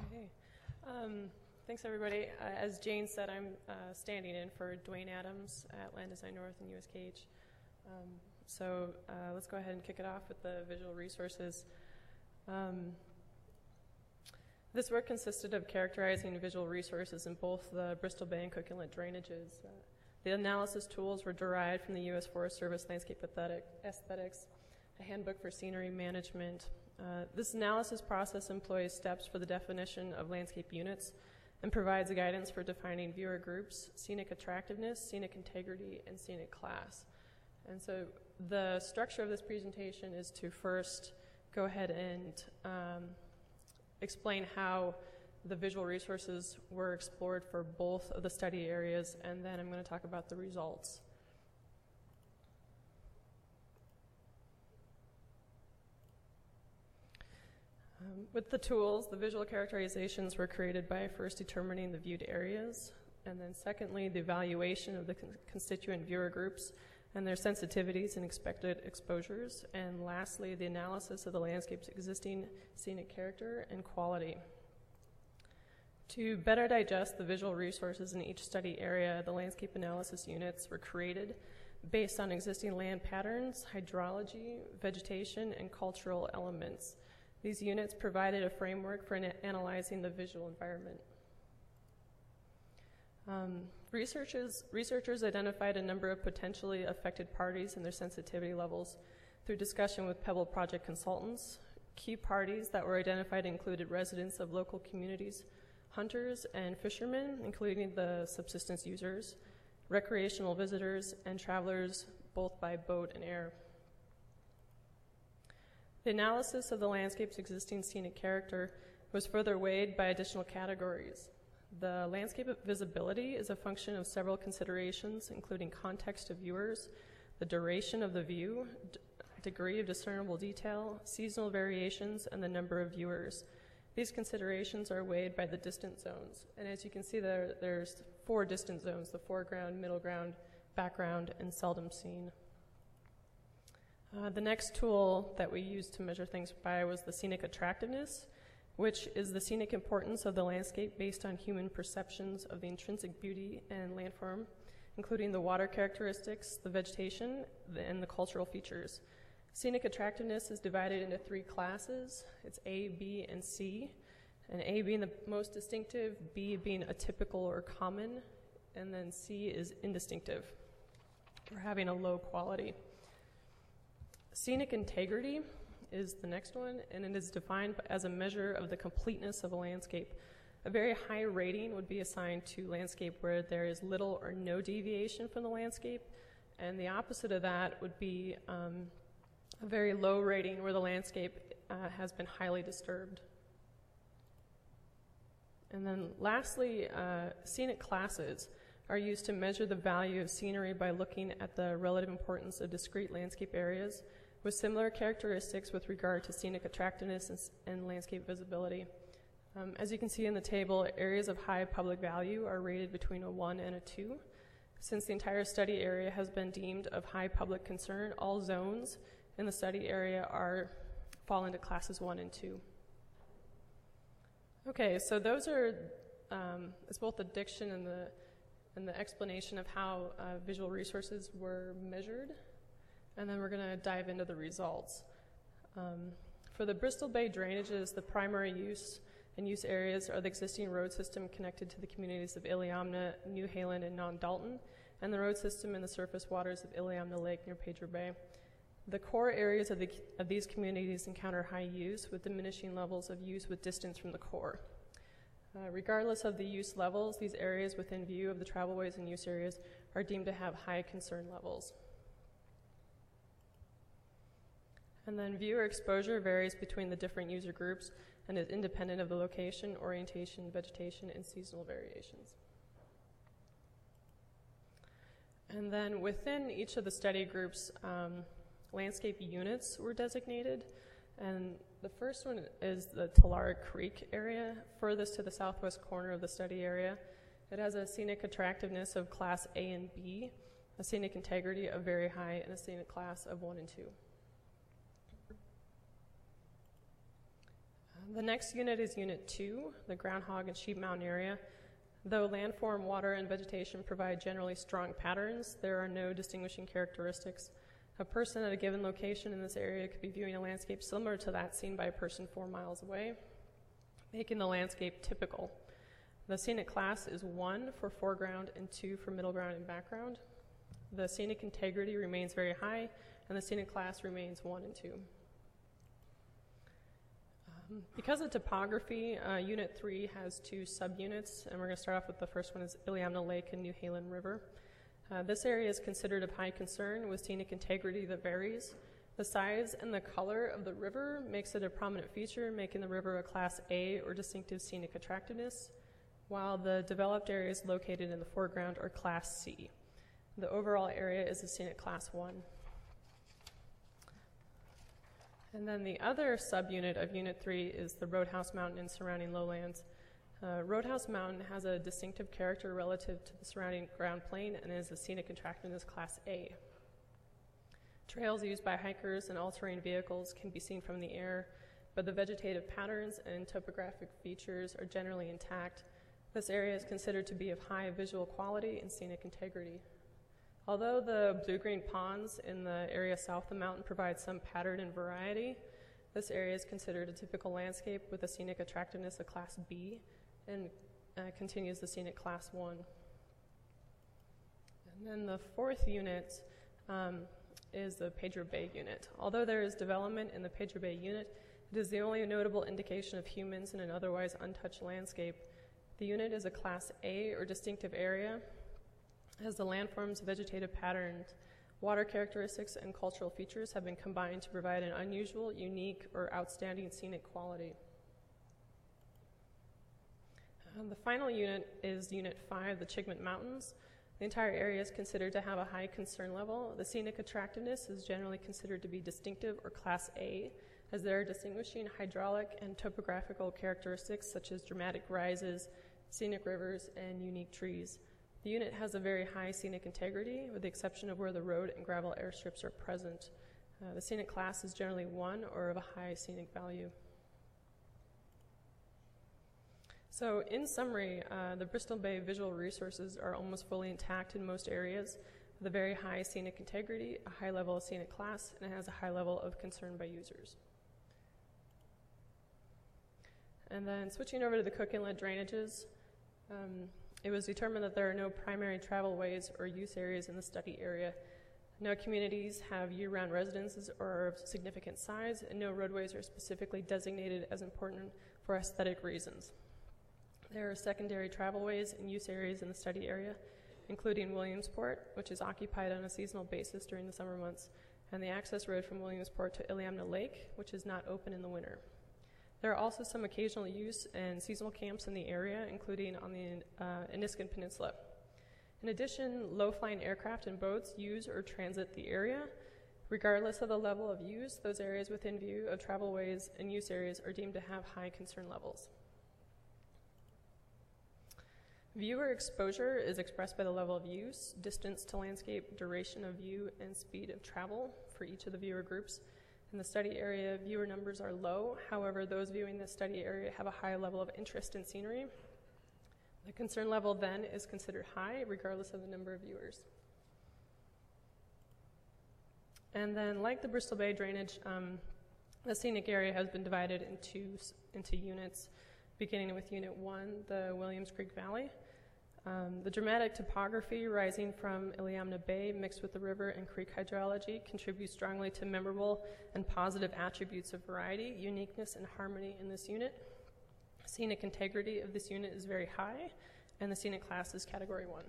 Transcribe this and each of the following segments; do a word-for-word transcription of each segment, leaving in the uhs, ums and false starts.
Okay. Um, thanks, everybody. Uh, as Jane said, I'm uh, standing in for Dwayne Adams at Land Design North and U S K H. Um, so uh, let's go ahead and kick it off with the visual resources. Um, this work consisted of characterizing visual resources in both the Bristol Bay and Cook Inlet drainages. Uh, the analysis tools were derived from the U S Forest Service Landscape Aesthetic, Aesthetics, a handbook for scenery management. Uh, this analysis process employs steps for the definition of landscape units and provides guidance for defining viewer groups, scenic attractiveness, scenic integrity, and scenic class. And so the structure of this presentation is to first go ahead and um, explain how the visual resources were explored for both of the study areas, and then I'm going to talk about the results. Um, with the tools, the visual characterizations were created by first determining the viewed areas, and then secondly, the evaluation of the con constituent viewer groups and their sensitivities and expected exposures, and lastly, the analysis of the landscape's existing scenic character and quality. To better digest the visual resources in each study area, the landscape analysis units were created based on existing land patterns, hydrology, vegetation, and cultural elements. These units provided a framework for an analyzing the visual environment. Um, researchers, researchers identified a number of potentially affected parties and their sensitivity levels through discussion with Pebble Project consultants. Key parties that were identified included residents of local communities, hunters and fishermen, including the subsistence users, recreational visitors, and travelers both by boat and air. The analysis of the landscape's existing scenic character was further weighed by additional categories. The landscape visibility is a function of several considerations, including context of viewers, the duration of the view, degree of discernible detail, seasonal variations, and the number of viewers. These considerations are weighed by the distance zones. And as you can see there, there's four distance zones: the foreground, middle ground, background, and seldom seen. Uh, the next tool that we used to measure things by was the scenic attractiveness, which is the scenic importance of the landscape based on human perceptions of the intrinsic beauty and landform, including the water characteristics, the vegetation, and the cultural features. Scenic attractiveness is divided into three classes. It's A, B, and C, and A being the most distinctive, B being atypical or common, and then C is indistinctive, or having a low quality. Scenic integrity is the next one, and it is defined as a measure of the completeness of a landscape. A very high rating would be assigned to landscape where there is little or no deviation from the landscape, and the opposite of that would be um, a very low rating where the landscape uh, has been highly disturbed. And then lastly, uh, scenic classes are used to measure the value of scenery by looking at the relative importance of discrete landscape areas with similar characteristics with regard to scenic attractiveness and, and landscape visibility. Um, as you can see in the table, areas of high public value are rated between a one and a two. Since the entire study area has been deemed of high public concern, all zones in the study area are fall into classes one and two. Okay, so those are, um, it's both the diction and the, and the explanation of how uh, visual resources were measured. And then we're going to dive into the results. Um, for the Bristol Bay drainages, the primary use and use areas are the existing road system connected to the communities of Iliamna, New Haven, and Non-Dalton, and the road system in the surface waters of Iliamna Lake near Pedro Bay. The core areas of, the, of these communities encounter high use with diminishing levels of use with distance from the core. Uh, regardless of the use levels, these areas within view of the travelways and use areas are deemed to have high concern levels. And then viewer exposure varies between the different user groups and is independent of the location, orientation, vegetation, and seasonal variations. And then within each of the study groups, um, landscape units were designated. And the first one is the Tulare Creek area, furthest to the southwest corner of the study area. It has a scenic attractiveness of class A and B, a scenic integrity of very high, and a scenic class of one and two. The next unit is Unit two, the Groundhog and Sheep Mountain area. Though landform, water, and vegetation provide generally strong patterns, there are no distinguishing characteristics. A person at a given location in this area could be viewing a landscape similar to that seen by a person four miles away, making the landscape typical. The scenic class is one for foreground and two for middle ground and background. The scenic integrity remains very high, and the scenic class remains one and two. Um, because of topography, uh, Unit three has two subunits, and we're going to start off with the first one is Iliamna Lake and New Halen River. Uh, this area is considered of high concern with scenic integrity that varies. The size and the color of the river makes it a prominent feature, making the river a Class A or distinctive scenic attractiveness, while the developed areas located in the foreground are Class C. The overall area is a scenic Class one. And then the other subunit of Unit three is the Roadhouse Mountain and surrounding lowlands. Uh, Roadhouse Mountain has a distinctive character relative to the surrounding ground plane and is a scenic attractiveness Class A. Trails used by hikers and all-terrain vehicles can be seen from the air, but the vegetative patterns and topographic features are generally intact. This area is considered to be of high visual quality and scenic integrity. Although the blue-green ponds in the area south of the mountain provide some pattern and variety, this area is considered a typical landscape with a scenic attractiveness of Class B and uh, continues the scenic Class one. And then the fourth unit um, is the Pedro Bay unit. Although there is development in the Pedro Bay unit, it is the only notable indication of humans in an otherwise untouched landscape. The unit is a Class A or distinctive area, as the landforms, vegetative patterns, water characteristics, and cultural features have been combined to provide an unusual, unique, or outstanding scenic quality. Um, the final unit is Unit five, the Chigmit Mountains. The entire area is considered to have a high concern level. The scenic attractiveness is generally considered to be distinctive or Class A, as there are distinguishing hydraulic and topographical characteristics such as dramatic rises, scenic rivers, and unique trees. The unit has a very high scenic integrity, with the exception of where the road and gravel airstrips are present. Uh, the scenic class is generally one or of a high scenic value. So in summary, uh, the Bristol Bay visual resources are almost fully intact in most areas, with a very high scenic integrity, a high level of scenic class, and it has a high level of concern by users. And then switching over to the Cook Inlet drainages, um, it was determined that there are no primary travel ways or use areas in the study area. No communities have year-round residences or are of significant size, and no roadways are specifically designated as important for aesthetic reasons. There are secondary travelways and use areas in the study area, including Williamsport, which is occupied on a seasonal basis during the summer months, and the access road from Williamsport to Iliamna Lake, which is not open in the winter. There are also some occasional use and seasonal camps in the area, including on the uh, Iniskin Peninsula. In addition, low-flying aircraft and boats use or transit the area. Regardless of the level of use, those areas within view of travelways and use areas are deemed to have high concern levels. Viewer exposure is expressed by the level of use, distance to landscape, duration of view, and speed of travel for each of the viewer groups. In the study area, viewer numbers are low. However, those viewing the study area have a high level of interest in scenery. The concern level then is considered high, regardless of the number of viewers. And then, like the Bristol Bay drainage, um, the scenic area has been divided into, into units, beginning with Unit one, the Williams Creek Valley. Um, the dramatic topography rising from Iliamna Bay mixed with the river and creek hydrology contributes strongly to memorable and positive attributes of variety, uniqueness, and harmony in this unit. Scenic integrity of this unit is very high, and the scenic class is Category one.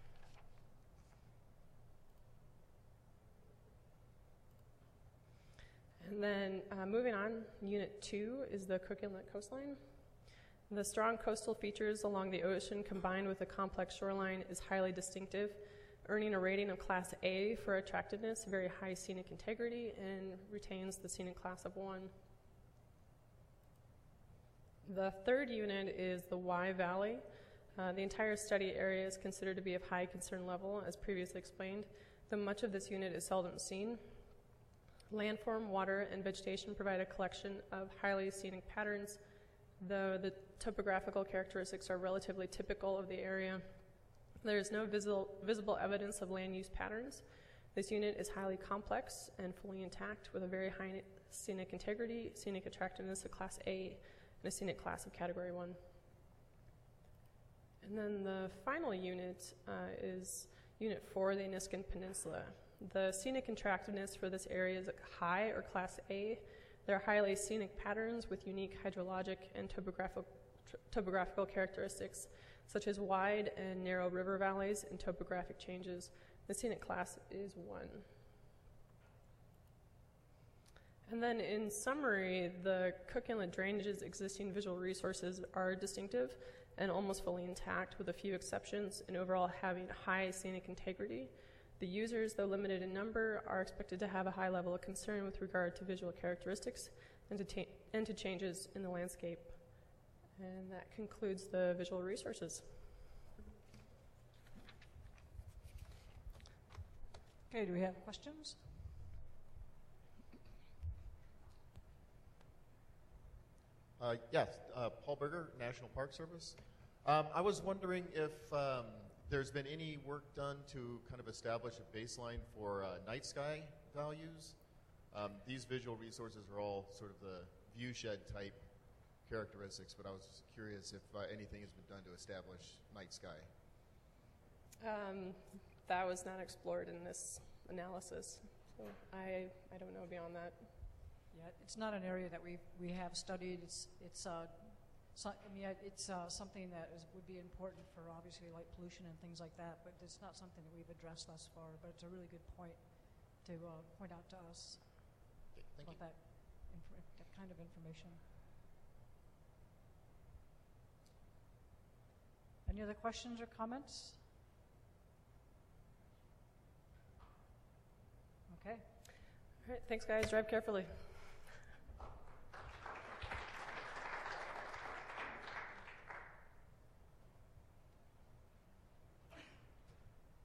And then uh, moving on, Unit two is the Cook Inlet coastline. The strong coastal features along the ocean combined with a complex shoreline is highly distinctive, earning a rating of Class A for attractiveness, very high scenic integrity, and retains the scenic class of one. The third unit is the Wye Valley. Uh, the entire study area is considered to be of high concern level, as previously explained, though much of this unit is seldom seen. Landform, water, and vegetation provide a collection of highly scenic patterns, though the topographical characteristics are relatively typical of the area. There is no visible, visible evidence of land use patterns. This unit is highly complex and fully intact with a very high scenic integrity, scenic attractiveness of Class A, and a scenic class of Category one. And then the final unit uh, is Unit four, the Niskin Peninsula. The scenic attractiveness for this area is high or Class A. There are highly scenic patterns with unique hydrologic and topographical, topographical characteristics, such as wide and narrow river valleys and topographic changes. The scenic class is one. And then in summary, the Cook Inlet Drainage's existing visual resources are distinctive and almost fully intact, with a few exceptions, and overall having high scenic integrity. The users, though limited in number, are expected to have a high level of concern with regard to visual characteristics and to, ta- and to changes in the landscape. And that concludes the visual resources. Okay, do we have questions? Uh, yes, uh, Paul Berger, National Park Service. Um, I was wondering if um, there's been any work done to kind of establish a baseline for uh, night sky values. Um, these visual resources are all sort of the view shed type characteristics, but I was just curious if uh, anything has been done to establish night sky. Um, that was not explored in this analysis, so I, I don't know beyond that. Yeah, it's not an area that we we have studied. It's it's uh, so, I mean it's uh, something that is, would be important for obviously light pollution and things like that. But it's not something that we've addressed thus far. But it's a really good point to uh, point out to us Okay, thank about you. that inf- that kind of information. Any other questions or comments? Okay. All right, thanks guys, drive carefully.